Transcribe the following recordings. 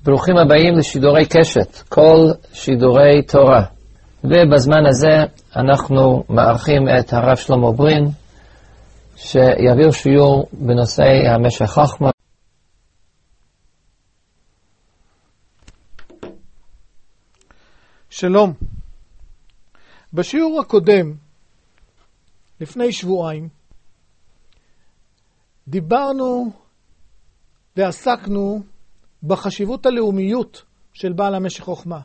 ברוכים הבאים לשידורי קשת, כל שידורי תורה. ובזמן הזה אנחנו מארחים את הרב שלמה ברין, שיעביר שיעור בנושא המשך חוכמה. שלום. בשיעור הקודם, לפני שבועיים, דיברנו ועסקנו בחשיבות הלאומיות של בעל המשך חוכמה.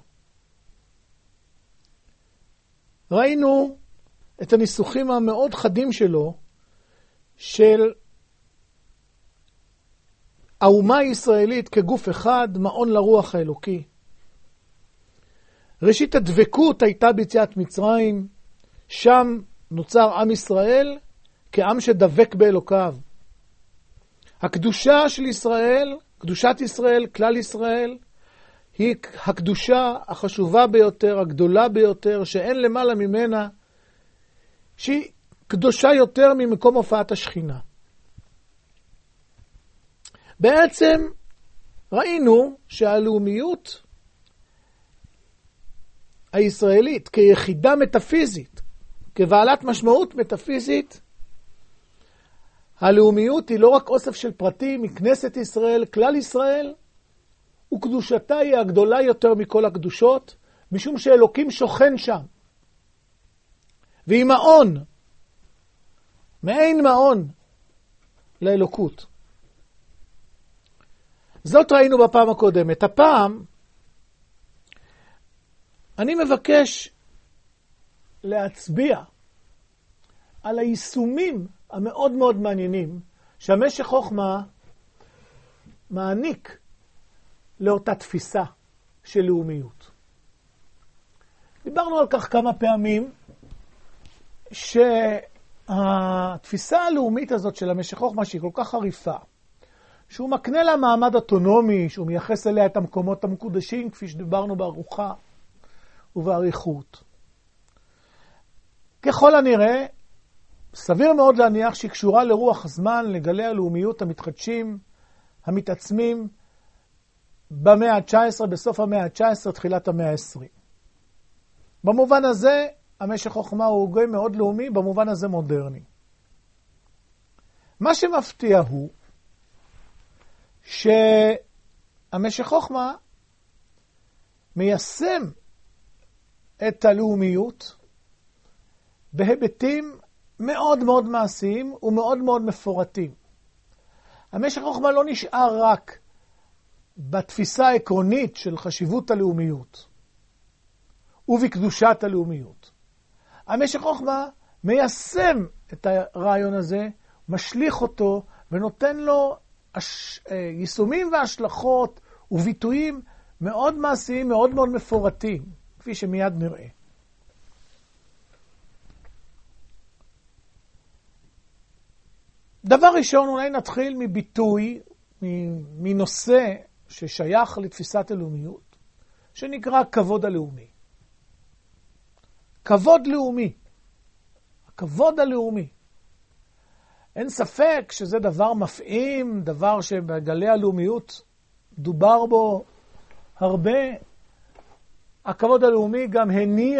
ראינו את הניסוחים המאוד חדים שלו, של האומה הישראלית כגוף אחד, מעון לרוח האלוקי. ראשית הדבקות הייתה ביציאת מצרים, שם נוצר עם ישראל כעם שדבק באלוקיו. הקדושה של ישראל, קדושת ישראל, כלל ישראל, היא הקדושה החשובה ביותר, הגדולה ביותר, שאין למעלה ממנה, שהיא קדושה יותר ממקום הופעת השכינה. בעצם ראינו שהלאומיות הישראלית כיחידה מטאפיזית, כבעלת משמעות מטאפיזית, הלאומיות היא לא רק אוסף של פרטים מכנסת ישראל, כלל ישראל, וקדושתה היא הגדולה יותר מכל הקדושות, משום שאלוקים שוכן שם. והיא מעון, מעין מעון לאלוקות. זאת ראינו בפעם הקודמת. הפעם אני מבקש להצביע על היישומים המאוד מאוד מעניינים שהמשך חוכמה מעניק לאותה תפיסה של לאומיות. דיברנו על כך כמה פעמים, שהתפיסה הלאומית הזאת של המשך חוכמה שהיא כל כך חריפה, שהוא מקנה לה מעמד אוטונומי, שהוא מייחס אליה את המקומות המקודשים, כפי שדיברנו בארוחה ובאריכות. ככל הנראה, סביר מאוד להניח שהיא קשורה לרוח הזמן, לגלי הלאומיות המתחדשים, המתעצמים, במאה ה-19, בסוף המאה ה-19, תחילת המאה ה-20. במובן הזה, המשך חוכמה הוא הוגה מאוד לאומי, במובן הזה מודרני. מה שמפתיע הוא, שהמשך חוכמה מיישם את הלאומיות בהיבטים מאוד מאוד מעשיים ומאוד מאוד מפורטים. המשך חוכמה לא נשאר רק בתפיסה העקרונית של חשיבות הלאומיות ובקדושת הלאומיות. המשך חוכמה מיישם את הרעיון הזה, משליך אותו ונותן לו יישומים והשלכות וביטויים מאוד מעשיים, מאוד מאוד מפורטים, כפי שמיד נראה. דבר ראשון, אולי נתחיל מביטוי, מנושא ששייך לתפיסת הלאומיות, שנקרא כבוד הלאומי. כבוד לאומי. הכבוד הלאומי. אין ספק שזה דבר מפעים, דבר שבגלי הלאומיות דובר בו הרבה. הכבוד הלאומי גם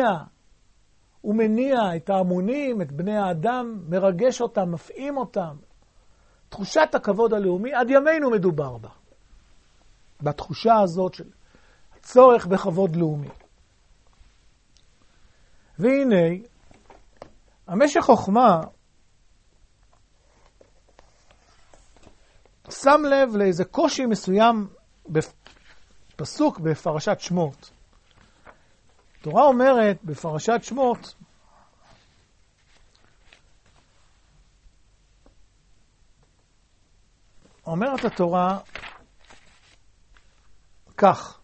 ומניע את ההמונים, את בני האדם, מרגש אותם, מפעים אותם. תחושת הכבוד הלאומי, עד ימינו מדובר בה. בתחושה הזאת של הצורך בכבוד לאומי. והנה, המשך חוכמה שם לב לאיזה קושי מסוים בפסוק בפרשת שמות. התורה אומרת בפרשת שמות, אומרת התורה כך: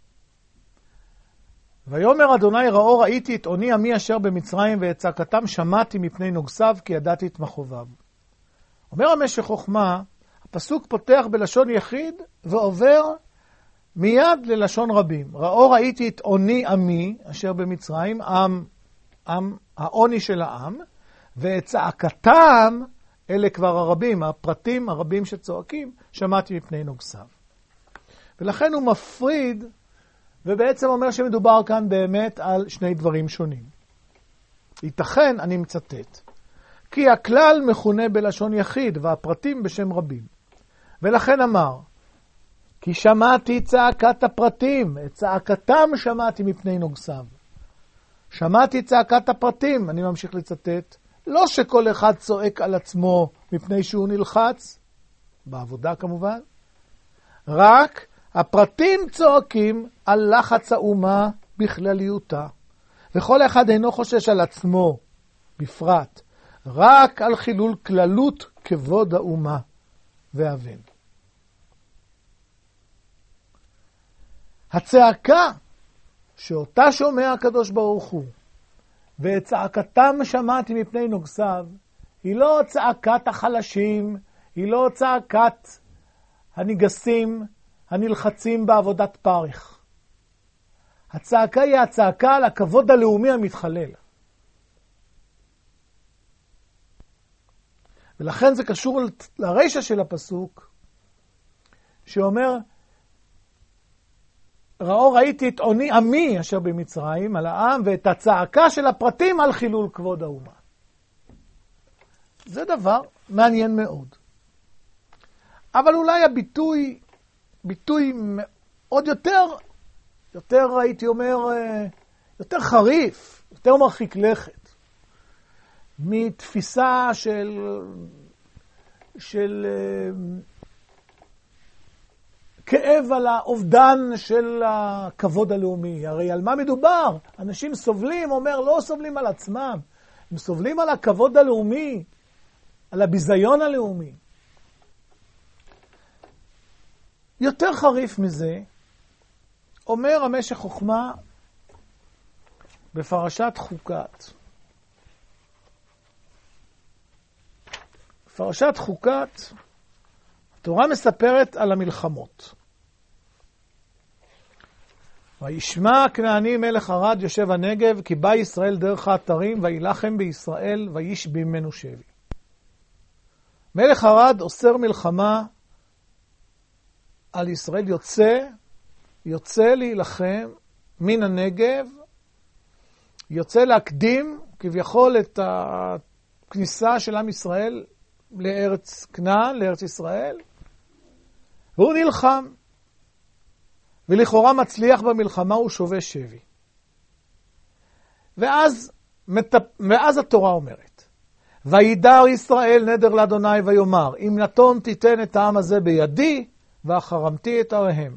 ויאמר אדוני ראו ראיתי את עוני עמי אשר במצרים ואת צעקתם שמעתי מפני נוגסיו כי ידעתי את מכאוביו. אומר המשך חוכמה, הפסוק פותח בלשון יחיד ועובר מיד ללשון רבים. ראו ראיתי את עוני עמי אשר במצרים, העוני של העם, ואת צעקתם, אלה כבר הרבים, הפרטים הרבים שצועקים, שמעתי מפני נוגסיו. ולכן הוא מפריד, ובעצם אומר שמדובר כאן באמת על שני דברים שונים. ייתכן, אני מצטט, כי הכלל מכונה בלשון יחיד, והפרטים בשם רבים. ולכן אמר, כי שמעתי צעקת הפרטים, את צעקתם שמעתי מפני נוגסיו. שמעתי צעקת הפרטים, אני ממשיך לצטט, לא שכל אחד צועק על עצמו מפני שהוא נלחץ, בעבודה כמובן, רק הפרטים צועקים על לחץ האומה בכלליותה, וכל אחד אינו חושש על עצמו בפרט, רק על חילול כללות כבוד האומה והבן. הצעקה שאותה שומע הקדוש ברוך הוא, ואת צעקתם שמעתי מפני נוגסיו, היא לא צעקת החלשים, היא לא צעקת הניגסים, הנלחצים בעבודת פרך. הצעקה היא הצעקה על הכבוד הלאומי המתחלל. ולכן זה קשור לרשע של הפסוק, שאומר, ראיתי את עוני עמי אשר במצרים על העם, ואת הצעקה של הפרטים על חילול כבוד האומה. זה דבר מעניין מאוד. אבל אולי ביטוי עוד יותר הייתי אומר, יותר חריף, יותר מרחיק לכת, מתפיסה של כאב על האובדן של הכבוד הלאומי. הרי על מה מדובר? אנשים סובלים, אומר, לא סובלים על עצמם, הם סובלים על הכבוד הלאומי, על הביזיון הלאומי. יותר חריף מזה, אומר המשך חוכמה בפרשת חוקת. בפרשת חוקת, התורה מספרת על המלחמות. וישמע הכנעני מלך ערד יושב הנגב, כי בא ישראל דרך האתרים, וילחם בישראל, ויש בימנו שבי. מלך ערד אוסר מלחמה על ישראל, יוצא להילחם מן הנגב, יוצא להקדים כביכול את הכניסה של עם ישראל לארץ כנען, לארץ ישראל, והוא נלחם, ולכאורה מצליח במלחמה, הוא שובה שבי. ואז התורה אומרת, וידר ישראל נדר לאדוני ויאמר, אם נתון תיתן את העם הזה בידי, ואחרמתי את עריהם.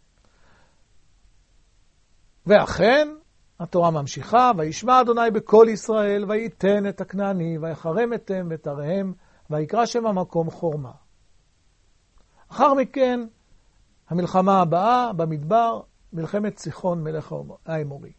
ואכן, התורה ממשיכה, וישמע אדוני בקול ישראל, וייתן את הכנעני, ויחרם אתם ואת עריהם, ויקרא שם המקום חורמה. אחר מכן, המלחמה הבאה במדבר, מלחמת סיחון מלך האמורי.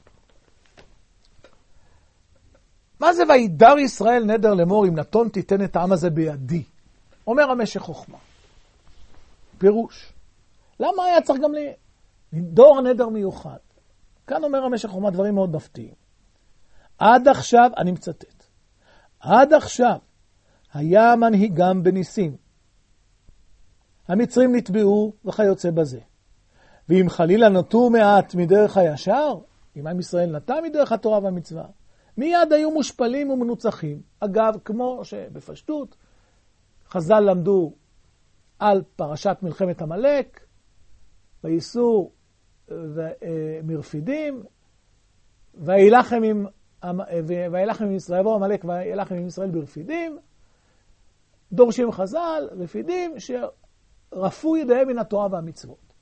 מה זה וידר ישראל נדר לאמור, אם נתון תיתן את העם הזה בידי? אומר המשך חוכמה. פירוש. למה היה צריך גם לדור נדר מיוחד? כאן אומר המשך חוכמה דברים מאוד מפתיעים. עד עכשיו, אני מצטט, עד עכשיו היה מנהיגם בניסים. המצרים נטבעו וכיוצא בזה. ואם חלילה נטו מעט מדרך הישר, אם עם ישראל נטה מדרך התורה והמצווה, מיד היו מושפלים ומנוצחים. אגב, כמו שבפשטות, חז"ל למדו על פרשת מלחמת עמלק, וייסעו מרפידים, וילחם עם ישראל, יבוא עמלק וילחם עם ישראל ברפידים, דורשים חז"ל, רפידים שרפו ידיהם מן התורה והמצוות.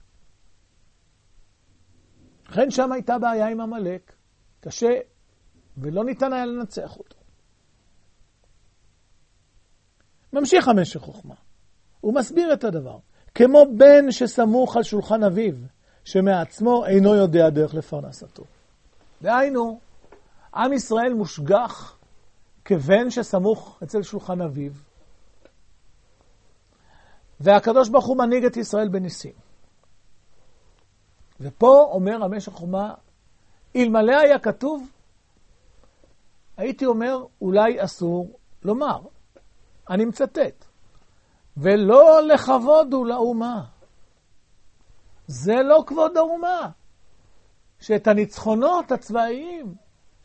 לכן שם הייתה בעיה עם עמלק, קשה, ולא ניתן היה לנצח אותו. ממשיך המשך חוכמה. הוא מסביר את הדבר. כמו בן שסמוך על שולחן אביו, שמעצמו אינו יודע דרך לפרנסתו. דהיינו, עם ישראל מושגח כבן שסמוך אצל שולחן אביו, והקדוש ברוך הוא מנהיג את ישראל בניסים. ופה אומר המשך חוכמה, אלמלא היה כתוב, הייתי אומר, אולי אסור לומר. אני מצטט. ולא לכבוד הוא לאומה. זה לא כבוד האומה. שאת הניצחונות הצבאיים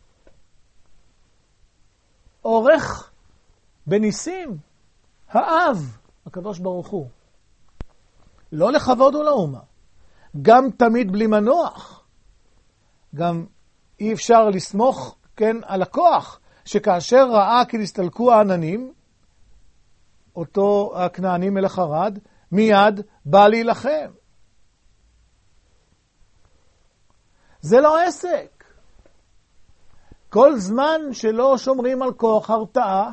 עורך בניסים האב, הקדוש ברוך הוא. לא לכבוד הוא לאומה. גם תמיד בלי מנוח. גם אי אפשר לסמוך, כן, על הכוח, שכאשר ראה כי נסתלקו העננים, אותו הכנעני מלך ערד, מיד בא להילחם. זה לא עסק. כל זמן שלא שומרים על כוח הרתעה,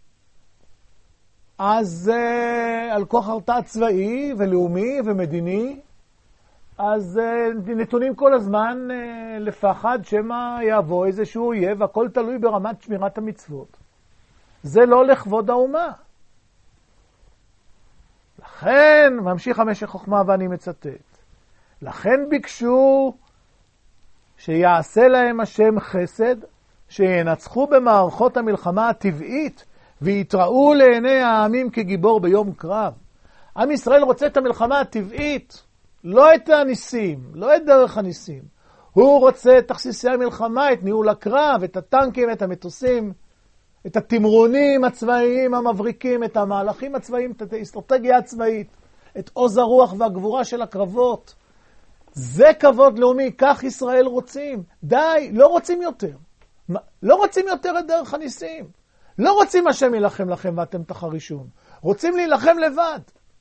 אז על כוח הרתעה צבאי ולאומי ומדיני, אז נתונים כל הזמן לפחד שמא יבוא איזשהו אויב, והכל תלוי ברמת שמירת המצוות. זה לא לכבוד האומה. לכן, ממשיך המשך חוכמה ואני מצטט, לכן ביקשו שיעשה להם השם חסד, שינצחו במערכות המלחמה הטבעית, ויתראו לעיני העמים כגיבור ביום קרב. עם ישראל רוצה את המלחמה הטבעית, לא את הניסים, לא את דרך הניסים. הוא רוצה את תכסיסי המלחמה, את ניהול הקרב, את הטנקים, את המטוסים, את התמרונים הצבאיים המבריקים, את המהלכים הצבאיים, את האסטרטגיה הצבאית, את עוז הרוח והגבורה של הקרבות. זה כבוד לאומי, כך ישראל רוצים. די, לא רוצים יותר. לא רוצים יותר את דרך הניסים. לא רוצים השם ילחם לכם ואתם תחרישון. רוצים להילחם לבד.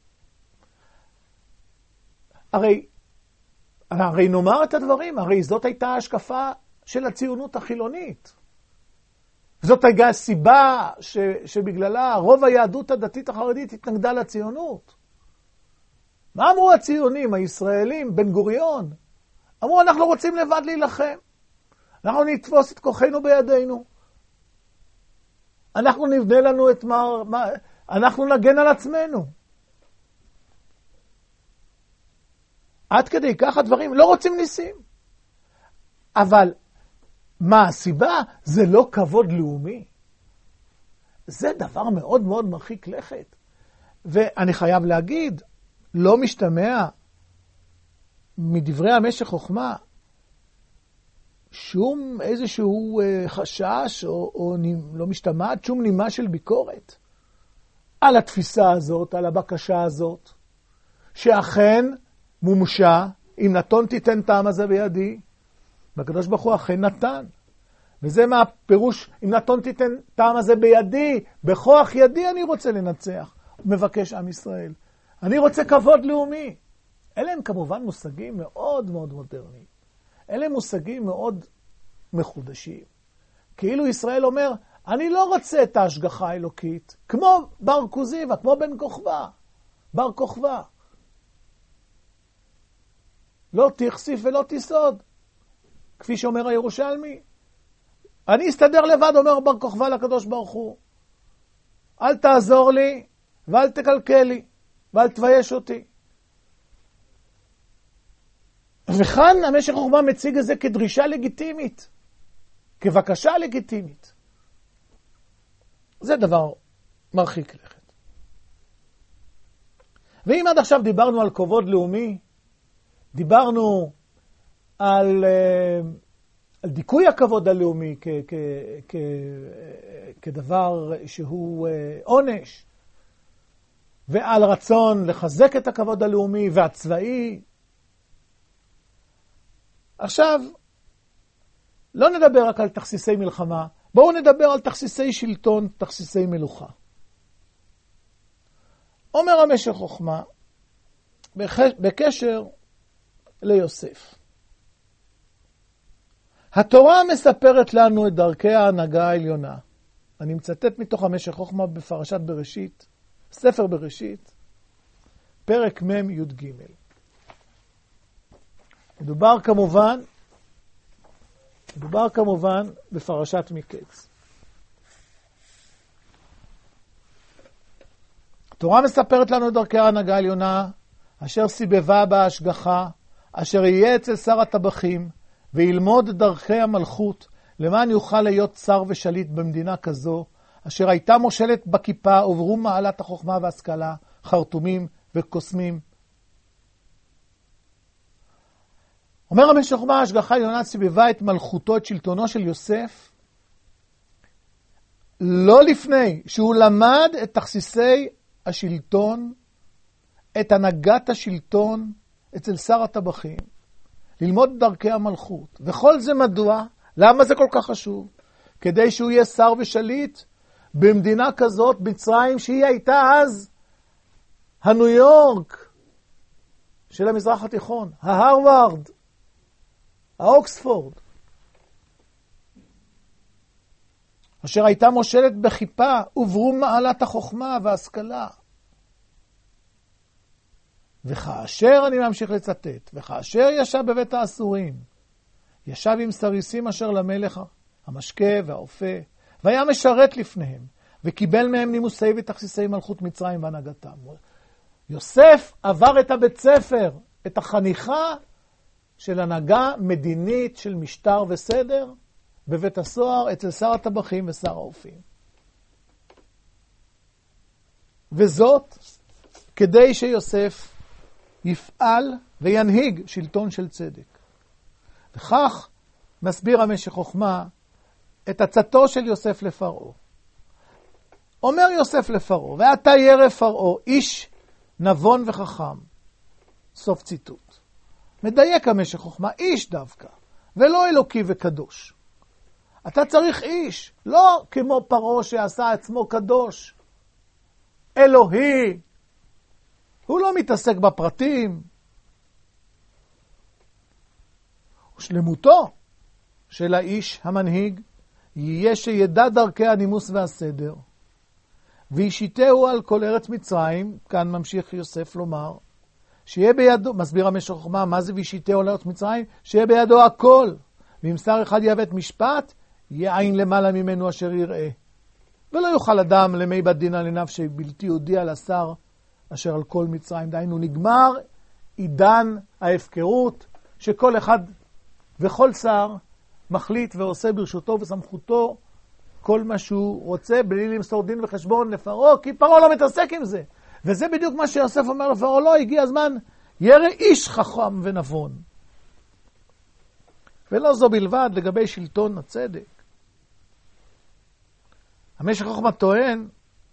הרי נאמר את הדברים, הרי זאת הייתה ההשקפה של הציונות החילונית. זאת הייתה הסיבה שבגללה רוב היהדות הדתית החרדית התנגדה לציונות. מה אמרו הציונים, הישראלים, בן גוריון? אמרו, אנחנו רוצים לבד להילחם. אנחנו נתפוס את כוחנו בידינו. אנחנו נבנה לנו את אנחנו נגן על עצמנו. עד כדי כך הדברים, לא רוצים ניסים. אבל מה הסיבה? זה לא כבוד לאומי. זה דבר מאוד מאוד מרחיק לכת. ואני חייב להגיד, לא משתמע מדברי המשך חוכמה שום איזשהו חשש או לא משתמעת שום נימה של ביקורת על התפיסה הזאת, על הבקשה הזאת, שאכן מומשה, אם נתון תיתן טעם הזה בידי, והקדוש ברוך הוא אכן נתן. וזה מה הפירוש, אם נתון תיתן טעם הזה בידי, בכוח ידי אני רוצה לנצח, מבקש עם ישראל. אני רוצה כבוד לאומי. אלה הם כמובן מושגים מאוד מאוד מודרניים. אלה הם מושגים מאוד מחודשים. כאילו ישראל אומר, אני לא רוצה את ההשגחה האלוקית, כמו בר כוזיבא, כמו בן כוכבא, בר כוכבא. לא תכסיף ולא תסוד, כפי שאומר הירושלמי. אני אסתדר לבד, אומר בר כוכבא לקדוש ברוך הוא. אל תעזור לי ואל תקלקל לי ואל תבייש אותי. וכאן המשך חוכמה מציג את זה כדרישה לגיטימית, כבקשה לגיטימית. זה דבר מרחיק לכת. ואם עד עכשיו דיברנו על כבוד לאומי, דיברנו על דיכוי הכבוד הלאומי כדבר שהוא עונש, ועל רצון לחזק את הכבוד הלאומי והצבאי. עכשיו, לא נדבר רק על תכסיסי מלחמה, בואו נדבר על תכסיסי שלטון, תכסיסי מלוכה. אומר המשך חוכמה, בקשר ליוסף. התורה מספרת לנו את דרכי ההנהגה העליונה. אני מצטט מתוך המשך חוכמה בפרשת בראשית, ספר בראשית, פרק מ' י"ג. מדובר כמובן בפרשת מקץ. התורה מספרת לנו את דרכי ההנהגה העליונה, אשר סיבבה בהשגחה, אשר יהיה אצל שר הטבחים, וילמוד דרכי המלכות, למען יוכל להיות שר ושליט במדינה כזו, אשר הייתה מושלת בכיפה, עוברו מעלת החוכמה והשכלה, חרטומים וקוסמים. אומר המשך חוכמה, ההשגחה העליונה ציווה את מלכותו, את שלטונו של יוסף, לא לפני שהוא למד את תכסיסי השלטון, את הנהגת השלטון אצל שר הטבחים, ללמוד דרכי המלכות. וכל זה מדוע? למה זה כל כך חשוב? כדי שהוא יהיה שר ושליט במדינה כזאת, מצרים, שהיא הייתה אז הניו יורק של המזרח התיכון, ההרווארד, האוקספורד, אשר הייתה מושלת בחיפה וברום מעלת החוכמה וההשכלה. וכאשר, אני ממשיך לצטט, וכאשר ישב בבית האסורים, ישב עם סריסים אשר למלך המשקה והאופה, והיה משרת לפניהם, וקיבל מהם נימוסי ותכסיסי מלכות מצרים והנהגתם. יוסף עבר את הבית ספר, את החניכה של הנהגה מדינית של משטר וסדר, בבית הסוהר אצל שר הטבחים ושר האופים. וזאת כדי שיוסף יפעל וינהיג שלטון של צדק. וכך מסביר המשך חוכמה את עצתו של יוסף לפרעה. אומר יוסף לפרעה, ואתה ירא פרעה, איש נבון וחכם. סוף ציטוט. מדייק המשך חוכמה, איש דווקא, ולא אלוקי וקדוש. אתה צריך איש, לא כמו פרעה שעשה עצמו קדוש. אלוהי. הוא לא מתעסק בפרטים. ושלמותו של האיש המנהיג יהיה שידע דרכי הנימוס והסדר, וישיתהו על כל ארץ מצרים, כאן ממשיך יוסף לומר, שיהיה בידו, מסביר המשך חוכמה, מה זה וישיתהו על ארץ מצרים? שיהיה בידו הכל, ואם שר אחד יעוות משפט, יהיה עין למעלה ממנו אשר יראה. ולא יוכל אדם למי בית דין על נפשי בלתי יודיע לשר אשר על כל מצרים. דהיינו, נגמר עידן ההפקרות, שכל אחד וכל שר מחליט ועושה ברשותו וסמכותו כל מה שהוא רוצה, בלי למסור דין וחשבון לפרעה, כי פרעה לא מתעסק עם זה. וזה בדיוק מה שיוסף אומר לפרעה, לא, הגיע הזמן, ירא איש חכם ונבון. ולא זו בלבד לגבי שלטון הצדק. המשך חוכמה טוען,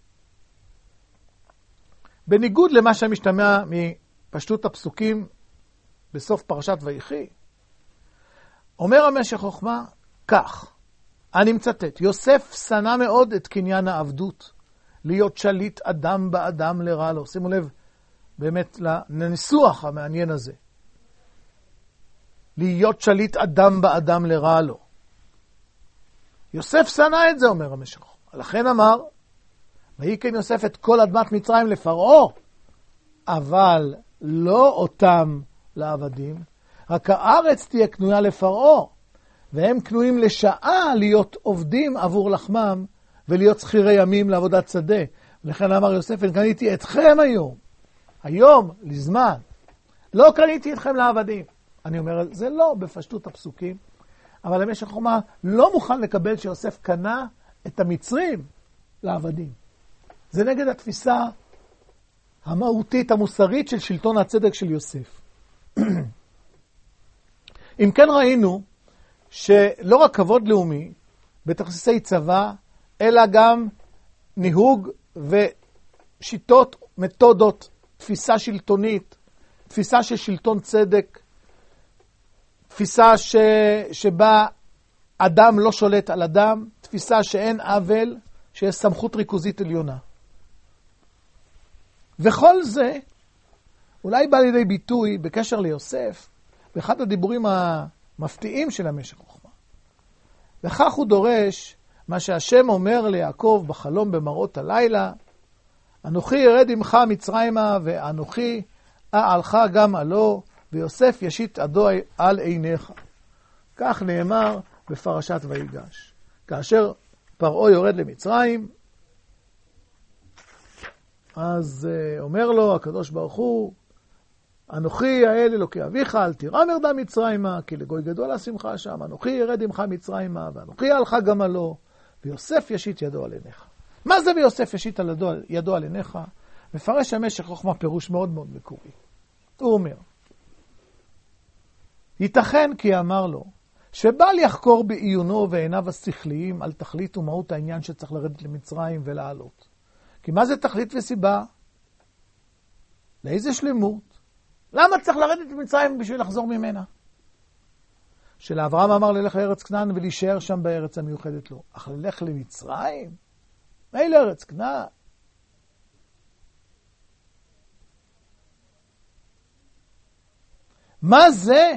בניגוד למה שמשתמע מפשטות הפסוקים בסוף פרשת ויחי, אומר המשך חוכמה כך, אני מצטט, יוסף שנא מאוד את קניין העבדות, להיות שליט אדם באדם לרע לו. שימו לב באמת לניסוח המעניין הזה. להיות שליט אדם באדם לרע לו. יוסף שנא את זה, אומר המשך חוכמה. לכן אמר, ויקן יוסף את כל אדמת מצרים לפרעה, אבל לא אותם לעבדים, רק הארץ תהיה קנויה לפרעה, והם קנויים לשעה להיות עובדים עבור לחמם, ולהיות שכירי ימים לעבודת שדה. ולכן אמר יוסף, אני קניתי אתכם היום, לזמן. לא קניתי אתכם לעבדים. אני אומר, זה לא בפשטות הפסוקים, אבל המשך חוכמה לא מוכן לקבל שיוסף קנה את המצרים לעבדים. זה נגד התפיסה המהותית, המוסרית של שלטון הצדק של יוסף. אם כן ראינו שלא רק כבוד לאומי בתכסיסי צבא, אלא גם ניהוג ושיטות, מתודות, תפיסה שלטונית, תפיסה של שלטון צדק, תפיסה שבה אדם לא שולט על אדם, תפיסה שאין עוול, שיש סמכות ריכוזית עליונה. וכל זה אולי בא לידי ביטוי בקשר ליוסף, באחד הדיבורים המפתיעים של המשך חוכמה. וכך הוא דורש מה שהשם אומר ליעקב בחלום במראות הלילה, אנוכי ירד עמך מצרימה, ואנוכי אעלך גם עלו, ויוסף ישית עדו על עיניך. כך נאמר בפרשת ויגש. כאשר פרעה יורד למצרים, אז אומר לו הקדוש ברוך הוא, אנוכי האל אלוקי אביך, אל תירא מרדה מצרימה, כי לגוי גדול השמחה שם. אנוכי ירד עמך מצרימה, ואנוכי אעלך גם עלו, ויוסף ישית ידו על עיניך. מה זה ויוסף ישית ידו על עיניך? מפרש המשך חוכמה פירוש מאוד מאוד מקורי. הוא אומר, ייתכן כי אמר לו, שבא לחקור בעיונו ועיניו השכליים על תכלית ומהות העניין שצריך לרדת למצרים ולעלות. כי מה זה תכלית וסיבה? לאיזה שלמות? למה צריך לרדת למצרים בשביל לחזור ממנה? שלאברהם אמר ללך לארץ כנען ולהישאר שם בארץ המיוחדת לו. אך ללך למצרים? מילא ארץ כנען. מה זה?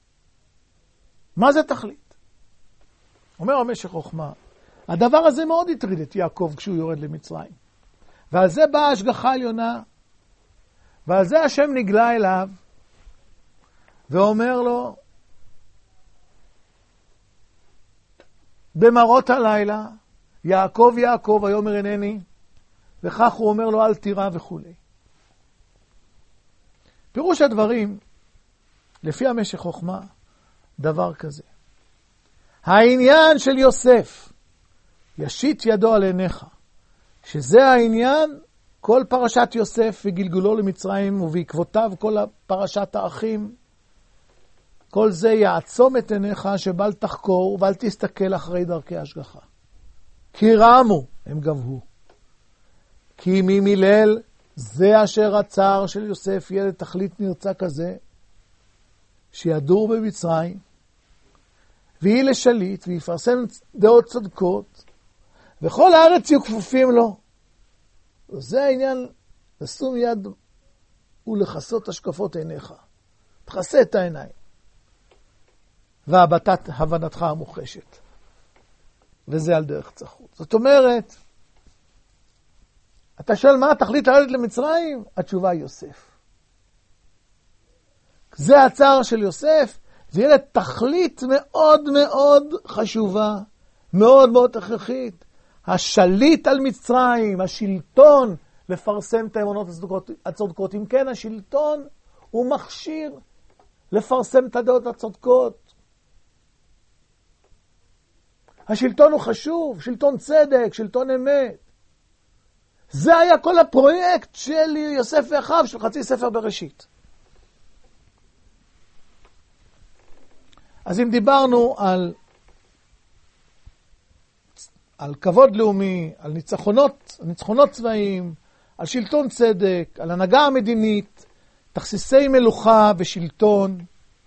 מה זה תכלית? אומר המשך חוכמה, הדבר הזה מאוד הטריד את יעקב כשהוא יורד למצרים. ועל זה באה השגחה עליונה, ועל זה השם נגלה אליו, ואומר לו, במראות הלילה, יעקב יעקב, ויאמר הנני, וכך הוא אומר לו, אל תירא וכו'. פירוש הדברים, לפי המשך חוכמה, דבר כזה. העניין של יוסף, ישית ידו על עיניך, שזה העניין, כל פרשת יוסף וגלגולו למצרים ובעקבותיו כל פרשת האחים, כל זה יעצום את עיניך שבל תחקור ואל תסתכל אחרי דרכי השגחה. כי רמו הם גבהו. כי מי מילל זה אשר הצער של יוסף יהיה לתכלית נרצה כזה, שידור במצרים, ויהי לשליט ויפרסם דעות צודקות, וכל הארץ יהיו כפופים לו. זה העניין, לשום יד ולכסות השקפות עיניך. תכסה את העיניים. והבטת הבנתך המוחשת. וזה על דרך צחות. זאת אומרת, אתה שואל מה התכלית לרדת למצרים? התשובה היא יוסף. זה הצער של יוסף, זה יהיה תכלית מאוד מאוד חשובה, מאוד מאוד הכרחית. השליט על מצרים, השלטון, לפרסם את האמונות הצודקות. אם כן, השלטון הוא מכשיר לפרסם את הדעות הצודקות. השלטון הוא חשוב, שלטון צדק, שלטון אמת. זה היה כל הפרויקט של יוסף ואחיו, של חצי ספר בראשית. אז אם דיברנו על כבוד לאומי, על ניצחונות צבאיים, על שלטון צדק, על הנהגה המדינית, תכסיסי מלוכה ושלטון.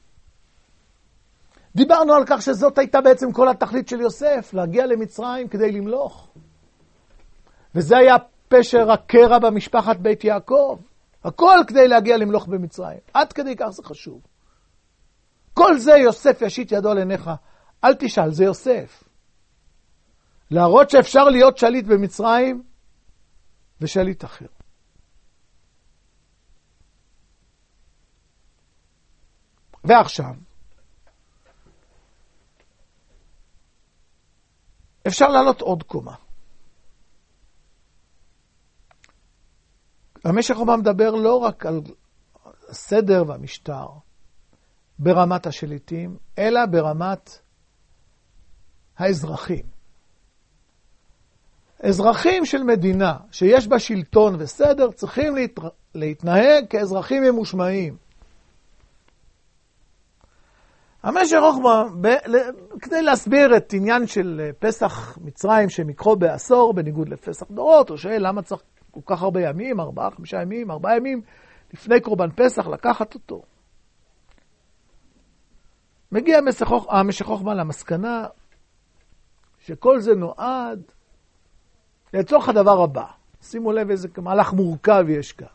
דיברנו על כך שזאת הייתה בעצם כל התכלית של יוסף, להגיע למצרים כדי למלוך. וזה היה פשר הקרע במשפחת בית יעקב. הכל כדי להגיע למלוך במצרים. עד כדי כך זה חשוב. כל זה יוסף ישית ידו על עיניך. אל תשאל, זה יוסף. להראות שאפשר להיות שליט במצרים ושליט אחר. ועכשיו, אפשר לעלות עוד קומה. המשך חוכמה מדבר לא רק על הסדר והמשטר ברמת השליטים, אלא ברמת האזרחים. אזרחים של מדינה שיש בה שלטון וסדר צריכים להתנהג כאזרחים ממושמעים. המשך חוכמה, כדי להסביר את עניין של פסח מצרים שמקרו בעשור, בניגוד לפסח דורות, הוא שואל למה צריך כל כך הרבה ימים, 4, 5 ימים, 4 ימים, לפני קורבן פסח לקחת אותו. מגיע המשך חוכמה למסקנה שכל זה נועד לצורך הדבר הבא. שימו לב איזה מהלך מורכב יש כאן.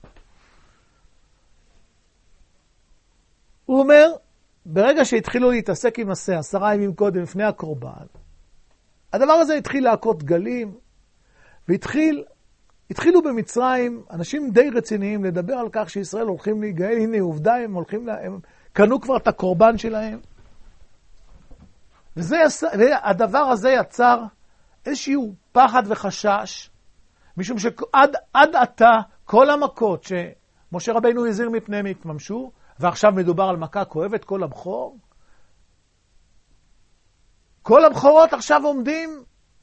הוא אומר, ברגע שהתחילו להתעסק עם עשה 10 ימים קודם לפני הקורבן, הדבר הזה התחיל להכות גלים, והתחילו במצרים אנשים די רציניים לדבר על כך שישראל הולכים להיגאל. הנה עובדה, הם קנו כבר את הקורבן שלהם. והדבר הזה יצר איזשהו פחד וחשש, משום שעד עתה כל המכות שמשה רבינו הזהיר מפניהם התממשו, ועכשיו מדובר על מכה כואבת, כל הבכור. כל הבכורות עכשיו עומדים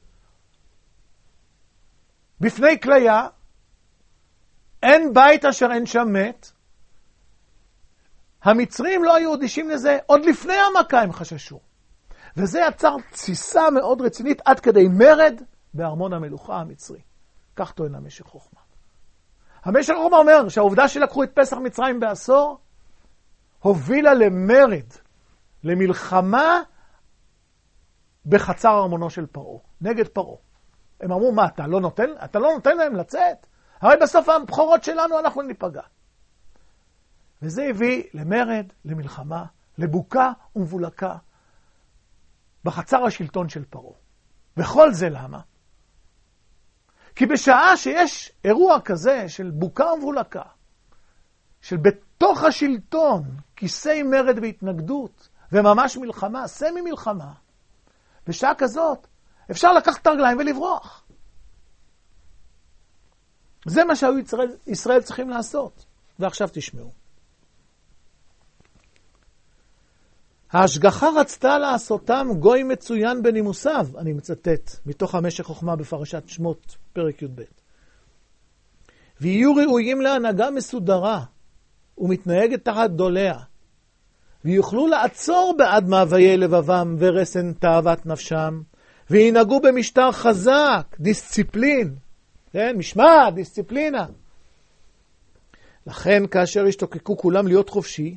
בפני כליה, אין בית אשר אין שם מת, המצרים לא היו אדישים לזה, עוד לפני המכה הם חששו. וזה יצר תסיסה מאוד רצינית עד כדי מרד בארמון המלוכה המצרי. כך טוען המשך חוכמה. המשך חוכמה אומר שהעובדה שלקחו את פסח מצרים בעשור, הובילה למרד, למלחמה בחצר ארמונו של פרעה, נגד פרעה. הם אמרו, מה, אתה לא נותן להם לצאת? הרי בסוף הבכורות שלנו אנחנו ניפגע. וזה הביא למרד, למלחמה, לבוקה ומבולקה בחצר השלטון של פרעה. וכל זה למה? כי בשעה שיש אירוע כזה של בוקה ומבולקה, של בתוך השלטון, כיסי מרד והתנגדות, וממש מלחמה, סמי מלחמה, בשעה כזאת אפשר לקחת את הרגליים ולברוח. זה מה שהיו ישראל צריכים לעשות. ועכשיו תשמעו. ההשגחה רצתה לעשותם גוי מצוין בנימוסיו, אני מצטט מתוך המשך חוכמה בפרשת שמות, פרק י"ב. ויהיו ראויים להנהגה מסודרה, ומתנהגת תחת דוליה, ויוכלו לעצור בעד מאוויי לבבם ורסן תאוות נפשם, וינהגו במשטר חזק, דיסציפלין, כן? משמעת, דיסציפלינה. לכן כאשר השתוקקו כולם להיות חופשי,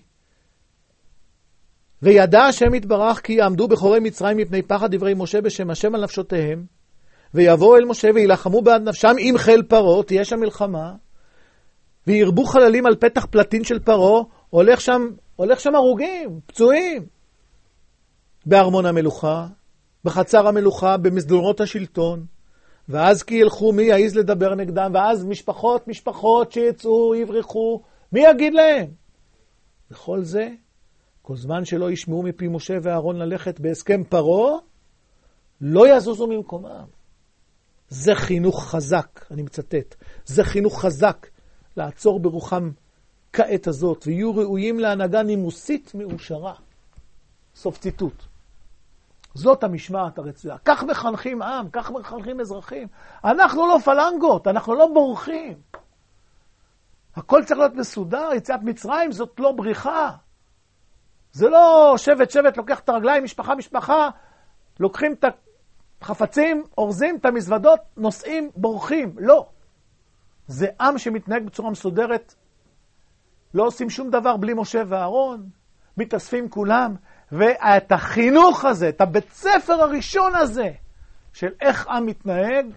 וידע השם יתברך כי יעמדו בחורי מצרים מפני פחד דברי משה בשם השם על נפשותיהם, ויבואו אל משה וילחמו בעד נפשם עם חיל פרעה, תהיה שם מלחמה, וירבו חללים על פתח פלטין של פרעה, הולך שם הרוגים, פצועים, בארמון המלוכה, בחצר המלוכה, במסדרונות השלטון, ואז כי ילכו מי יעז לדבר נגדם, ואז משפחות שיצאו, יברחו, מי יגיד להם? וכל זה, כל זמן שלא ישמעו מפי משה ואהרון ללכת בהסכם פרעה, לא יזוזו ממקומם. זה חינוך חזק, אני מצטט, זה חינוך חזק לעצור ברוחם כעת הזאת, ויהיו ראויים להנהגה נימוסית מאושרה. סוף ציטוט. זאת המשמעת הרצויה. כך מחנכים עם, כך מחנכים אזרחים. אנחנו לא פלנגות, אנחנו לא בורחים. הכל צריך להיות מסודר, יציאת מצרים זאת לא בריחה. זה לא שבט לוקח את הרגליים, משפחה, לוקחים את החפצים, אורזים את המזוודות, נוסעים, בורחים. לא. זה עם שמתנהג בצורה מסודרת, לא עושים שום דבר בלי משה ואהרון, מתאספים כולם, ואת החינוך הזה, את הבית ספר הראשון הזה, של איך עם מתנהג,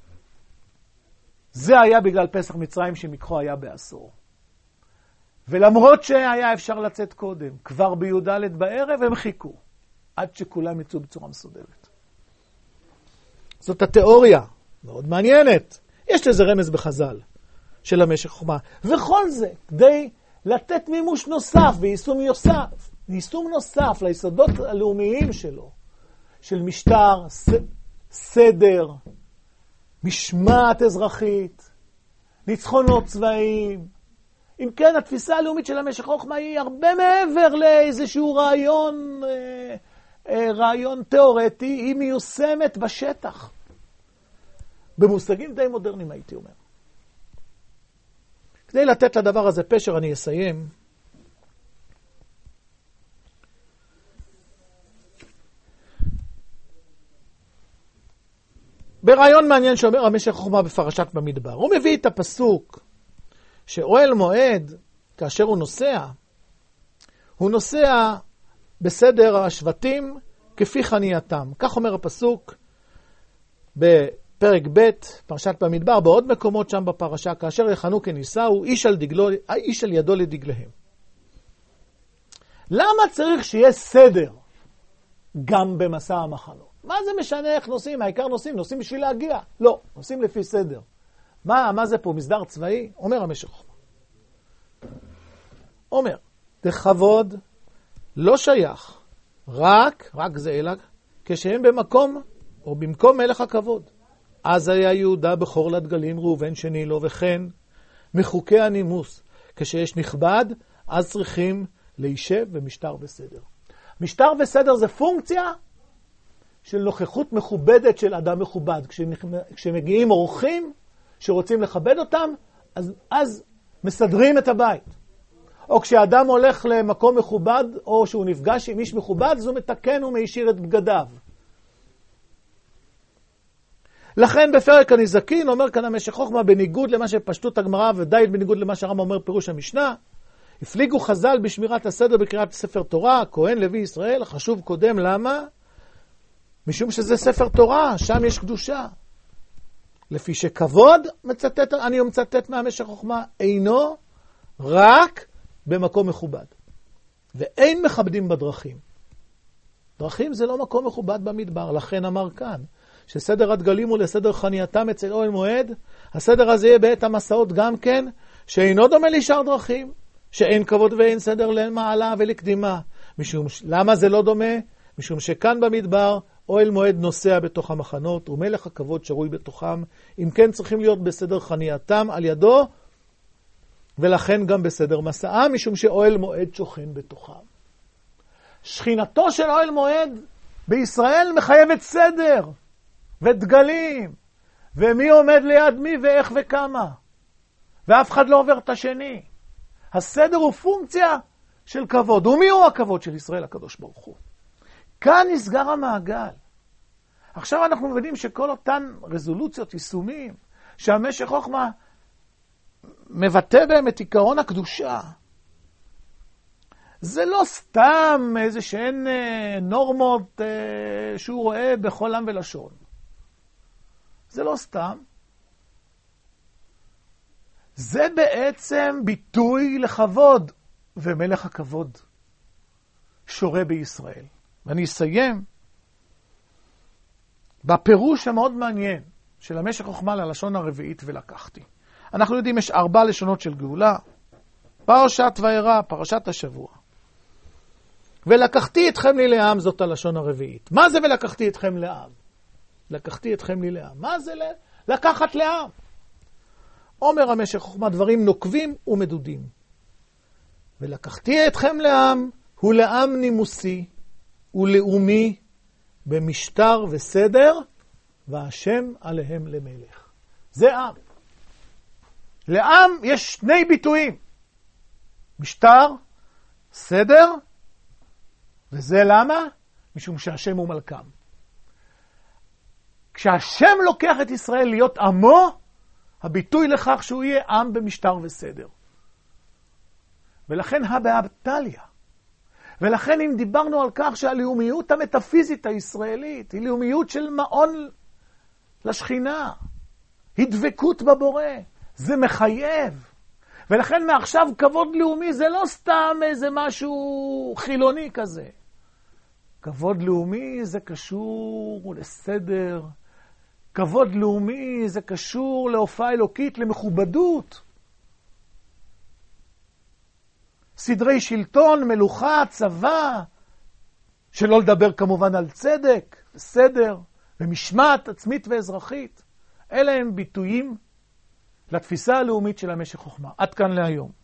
זה היה בגלל פסח מצרים שמקחו היה בעשור. ולמרות שהיה אפשר לצאת קודם, כבר בי"ד בערב הם חיכו, עד שכולם יצאו בצורה מסודרת. זאת התיאוריה, מאוד מעניינת. יש לזה רמז בחז"ל של המשך חוכמה. וכל זה כדי לתת מימוש נוסף ויישום נוסף ליסודות הלאומיים שלו, של משטר, סדר, משמעת אזרחית, ניצחונות צבאיים. אם כן, התפיסה הלאומית של המשך חוכמה היא הרבה מעבר לאיזשהו רעיון תיאורטי, היא מיושמת בשטח. במושגים די מודרניים הייתי אומר. כדי לתת לדבר הזה פשר אני אסיים. ברעיון מעניין שאומר המשך חוכמה בפרשת במדבר. הוא מביא את הפסוק שאוהל מועד, כאשר הוא נוסע בסדר השבטים כפי חנייתם. כך אומר הפסוק בפרק ב' פרשת במדבר, בעוד מקומות שם בפרשה, כאשר יחנו כניסהו, איש על ידו לדגליהם. למה צריך שיהיה סדר גם במסע המחנות? מה זה משנה איך נוסעים? העיקר נוסעים בשביל להגיע. לא, נוסעים לפי סדר. מה זה פה, מסדר צבאי? אומר המשך חוכמה. אומר, תכבוד לא שייך, רק זה אלא, כשהם במקום או במקום מלך הכבוד. אז היה יהודה בכור לדגלים, ראובן שני לו, וכן מחוקי הנימוס. כשיש נכבד, אז צריכים להישב במשטר וסדר. משטר וסדר זה פונקציה של נוכחות מכובדת של אדם מכובד. כשמגיעים אורחים שרוצים לכבד אותם, אז מסדרים את הבית. או כשאדם הולך למקום מכובד, או שהוא נפגש עם איש מכובד, אז הוא מתקן ומיישיר את בגדיו. לכן בפרק הנזקין אומר כאן המשך חוכמה, בניגוד למה שפשטות הגמרא, ודי בניגוד למה שהרמב"ם אומר פירוש המשנה, הפליגו חז"ל בשמירת הסדר בקריאת ספר תורה, כהן לוי ישראל, חשוב קודם, למה? משום שזה ספר תורה, שם יש קדושה. לפי שכבוד, אני מצטט מהמשך חוכמה, אינו רק במקום מכובד. ואין מכבדים בדרכים. דרכים זה לא מקום מכובד במדבר, לכן אמר כאן, שסדר הדגלים הוא לסדר חנייתם אצל אוהל מועד, הסדר הזה יהיה בעת המסעות גם כן, שאינו דומה לשאר דרכים, שאין כבוד ואין סדר למעלה ולקדימה. למה זה לא דומה? משום שכאן במדבר, אוהל מועד נוסע בתוך המחנות, ומלך הכבוד שרוי בתוכם, אם כן צריכים להיות בסדר חנייתם על ידו, ולכן גם בסדר מסעה, משום שאוהל מועד שוכן בתוכם. שכינתו של אוהל מועד בישראל מחייבת סדר ודגלים, ומי עומד ליד מי ואיך וכמה, ואף אחד לא עובר את השני. הסדר הוא פונקציה של כבוד. ומי הוא הכבוד של ישראל הקדוש ברוך הוא? כאן נסגר המעגל. עכשיו אנחנו מבינים שכל אותן רזולוציות, יישומים, שהמשך חוכמה מבטא בהם את עיקרון הקדושה. זה לא סתם איזה שהן נורמות שהוא רואה בכל עם ולשון. זה לא סתם. זה בעצם ביטוי לכבוד, ומלך הכבוד שורה בישראל. ואני אסיים בפירוש המאוד מעניין של המשך חוכמה ללשון הרביעית ולקחתי. אנחנו יודעים, יש 4 לשונות של גאולה. פרשת וירא, פרשת השבוע. ולקחתי אתכם לי לעם, זאת הלשון הרביעית. מה זה ולקחתי אתכם לעם? לקחתי אתכם לי לעם. מה זה לקחת לעם? אומר המשך חוכמה, דברים נוקבים ומדודים. ולקחתי אתכם לעם, הוא לעם נימוסי ולאומי, במשטר וסדר, והשם עליהם למלך. זה עם. לעם יש 2 ביטויים. משטר, סדר, וזה למה? משום שהשם הוא מלכם. כשהשם לוקח את ישראל להיות עמו, הביטוי לכך שהוא יהיה עם במשטר וסדר. ולכן הבאבטליה. ולכן אם דיברנו על כך שהלאומיות המטאפיזית הישראלית היא לאומיות של מעון לשכינה, הדבקות בבורא, זה מחייב. ולכן מעכשיו כבוד לאומי זה לא סתם איזה משהו חילוני כזה. כבוד לאומי זה קשור לסדר, כבוד לאומי זה קשור להופעה אלוקית, למכובדות. סדרי שלטון, מלוכה, צבא, שלא לדבר כמובן על צדק, סדר ומשמעת עצמית ואזרחית. אלה הם ביטויים לתפיסה הלאומית של המשך חוכמה. עד כאן להיום.